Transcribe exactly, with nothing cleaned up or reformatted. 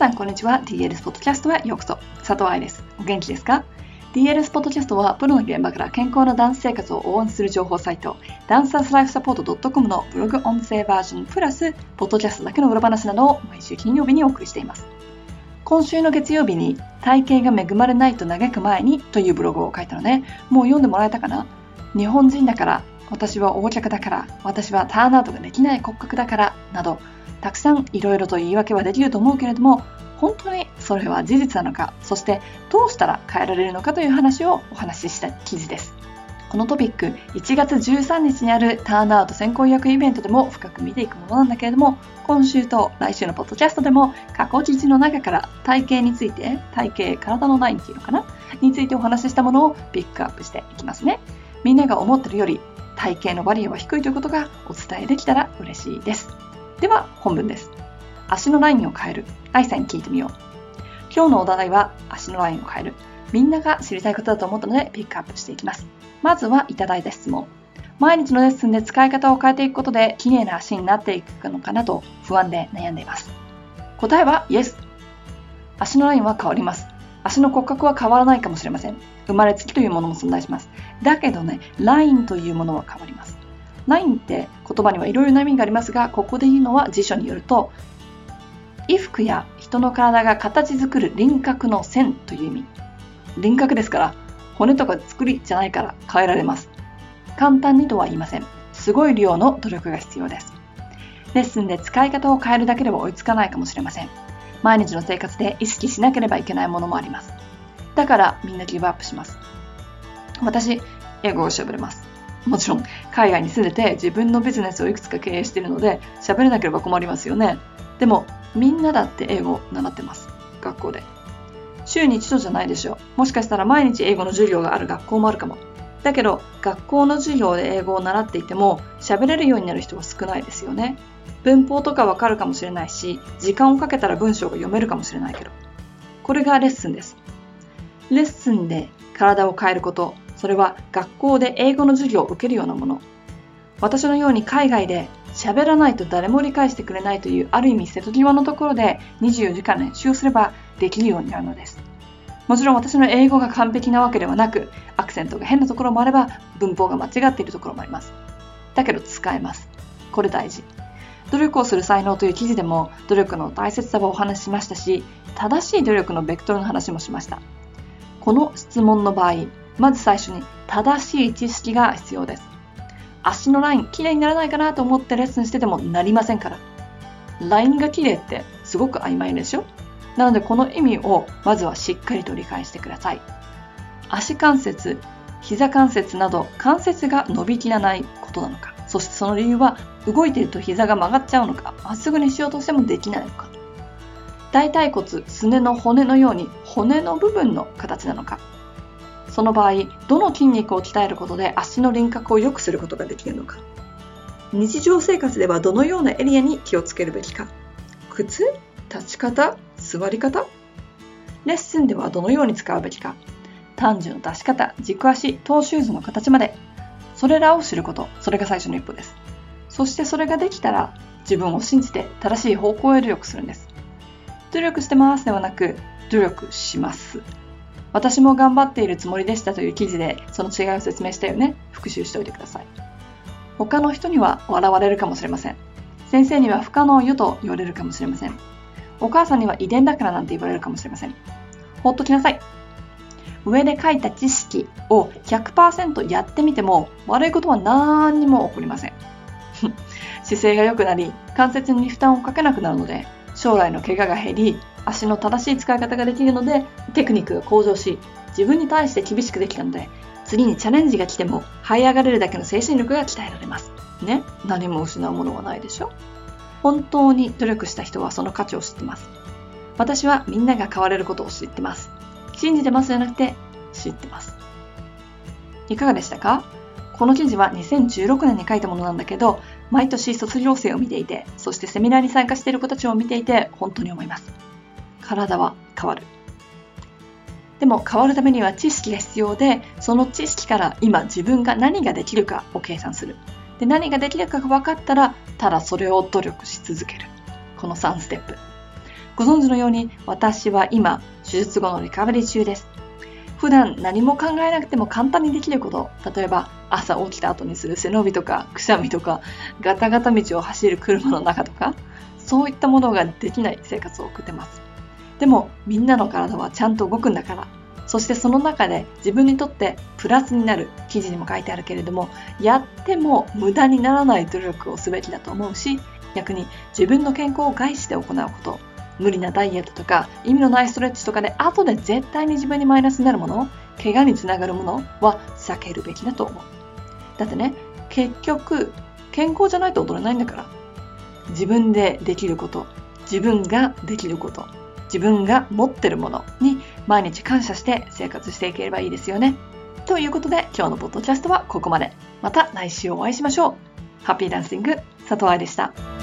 さんこんにちは。 ディーエルエス ポッドキャストへようこそ。佐藤愛です。お元気ですか？ ディーエルエス ポッドキャストはプロの現場から健康なダンス生活を応援する情報サイト、ダンサーズライフサポート .com のブログ音声バージョンプラスポッドキャストだけの裏話などを毎週金曜日にお送りしています。今週の月曜日に体型が恵まれないと嘆く前にというブログを書いたので、もう読んでもらえたかな？日本人だから、私は横脚だから、私はターンアウトができない骨格だからなど、たくさんいろいろと言い訳はできると思うけれども、本当にそれは事実なのか、そしてどうしたら変えられるのかという話をお話しした記事です。このトピック、いちがつじゅうさんにちにあるターンアウト先行予約イベントでも深く見ていくものなんだけれども、今週と来週のポッドキャストでも過去記事の中から体型について、体型、体のラインっていうのかなについてお話ししたものをピックアップしていきますね。みんなが思ってるより体型のバリアは低いということがお伝えできたら嬉しいです。では本文です。足のラインを変える。愛さんに聞いてみよう。今日のお題は足のラインを変える。みんなが知りたいことだと思ったのでピックアップしていきます。まずはいただいた質問。毎日のレッスンで使い方を変えていくことで綺麗な足になっていくのかなと不安で悩んでいます。答えはイエス。足のラインは変わります。足の骨格は変わらないかもしれません。生まれつきというものも存在します。だけどね、ラインというものは変わります。ラインって言葉にはいろいろな意味がありますが、ここで言うのは辞書によると、衣服や人の体が形作る輪郭の線という意味。輪郭ですから、骨とか作りじゃないから変えられます。簡単にとは言いません。すごい量の努力が必要です。レッスンで使い方を変えるだけでは追いつかないかもしれません。毎日の生活で意識しなければいけないものもあります。だからみんなギブアップします。私、英語を喋れます。もちろん海外に住んでて自分のビジネスをいくつか経営しているので喋れなければ困りますよね。でもみんなだって英語を習ってます。学校で。週に一度じゃないでしょう。もしかしたら毎日英語の授業がある学校もあるかも。だけど学校の授業で英語を習っていても喋れるようになる人は少ないですよね。文法とかわかるかもしれないし、時間をかけたら文章が読めるかもしれないけど。これがレッスンです。レッスンで体を変えること、それは学校で英語の授業を受けるようなもの。私のように海外で喋らないと誰も理解してくれないというある意味瀬戸際のところでにじゅうよじかん練習をすればできるようになるのです。もちろん私の英語が完璧なわけではなく、アクセントが変なところもあれば文法が間違っているところもあります。だけど使えます。これ大事。努力をする才能という記事でも努力の大切さをお話ししましたし、正しい努力のベクトルの話もしました。この質問の場合、まず最初に正しい知識が必要です。足のラインきれいにならないかなと思ってレッスンしててもなりませんから。ラインがきれいってすごく曖昧でしょ？なのでこの意味をまずはしっかりと理解してください。足関節、膝関節など関節が伸びきらないことなのか、そしてその理由は動いていると膝が曲がっちゃうのか、まっすぐにしようとしてもできないのか、大腿骨、すねの骨のように骨の部分の形なのか、その場合どの筋肉を鍛えることで足の輪郭を良くすることができるのか、日常生活ではどのようなエリアに気をつけるべきか、靴、立ち方、座り方、レッスンではどのように使うべきか、短寿の出し方、軸足、トーシューズの形まで、それらを知ること、それが最初の一歩です。そしてそれができたら自分を信じて正しい方向へ努力するんです。努力してますではなく、努力します。私も頑張っているつもりでしたという記事でその違いを説明したよね。復習しておいてください。他の人には笑われるかもしれません。先生には不可能よと言われるかもしれません。お母さんには遺伝だからなんて言われるかもしれません。ほっときなさい。上で書いた知識を ひゃくパーセント やってみても悪いことは何にも起こりません。姿勢が良くなり、関節に負担をかけなくなるので、将来の怪我が減り、足の正しい使い方ができるので、テクニックが向上し、自分に対して厳しくできたので、次にチャレンジが来ても這い上がれるだけの精神力が鍛えられます。ね、何も失うものはないでしょ。本当に努力した人はその価値を知ってます。私はみんなが変われることを知ってます。信じてますじゃなくて知ってます。いかがでしたか？この記事はにせんじゅうろくねんに書いたものなんだけど、毎年卒業生を見ていて、そしてセミナーに参加している子たちを見ていて本当に思います。体は変わる。でも変わるためには知識が必要で、その知識から今自分が何ができるかを計算する。で、何ができるかが分かったら、ただそれを努力し続ける。このさんステップ。 ご存知のように私は今、手術後のリカバリー中です。普段何も考えなくても簡単にできること、例えば朝起きた後にする背伸びとかくしゃみとかガタガタ道を走る車の中とか、そういったものができない生活を送ってます。でもみんなの体はちゃんと動くんだから、そしてその中で自分にとってプラスになる、記事にも書いてあるけれども、やっても無駄にならない努力をすべきだと思うし、逆に自分の健康を害して行うこと、無理なダイエットとか意味のないストレッチとかで後で絶対に自分にマイナスになるもの、怪我につながるものは避けるべきだと思う。だってね、結局健康じゃないと踊れないんだから、自分でできること、自分ができること、自分が持ってるものに毎日感謝して生活していければいいですよね。ということで今日のポッドキャストはここまで。また来週お会いしましょう。ハッピーダンシング佐藤愛でした。